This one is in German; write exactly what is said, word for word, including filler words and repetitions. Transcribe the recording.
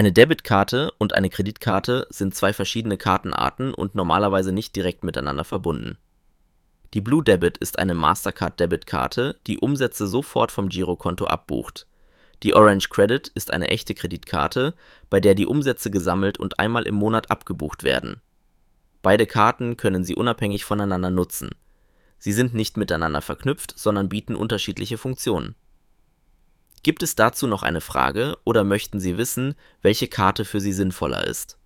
Eine Debitkarte und eine Kreditkarte sind zwei verschiedene Kartenarten und normalerweise nicht direkt miteinander verbunden. Die Blue Debit ist eine Mastercard-Debitkarte, die Umsätze sofort vom Girokonto abbucht. Die Orange Credit ist eine echte Kreditkarte, bei der die Umsätze gesammelt und einmal im Monat abgebucht werden. Beide Karten können Sie unabhängig voneinander nutzen. Sie sind nicht miteinander verknüpft, sondern bieten unterschiedliche Funktionen. Gibt es dazu noch eine Frage oder möchten Sie wissen, welche Karte für Sie sinnvoller ist?